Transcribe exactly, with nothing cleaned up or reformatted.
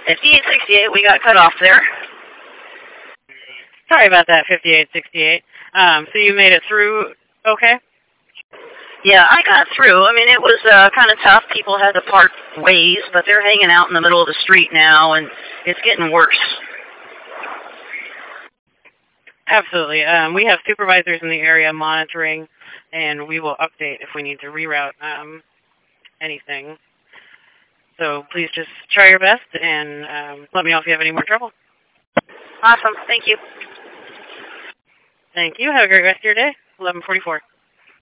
fifty-eight sixty-eight, we got cut off there. Sorry about that, fifty-eight sixty-eight. Um, so you made it through okay? Yeah, I got through. I mean, it was uh, kind of tough. People had to part ways, but they're hanging out in the middle of the street now, and it's getting worse. Absolutely. Um, we have supervisors in the area monitoring, and we will update if we need to reroute um, anything. So please just try your best, and um, let me know if you have any more trouble. Awesome. Thank you. Thank you. Have a great rest of your day. eleven forty-four.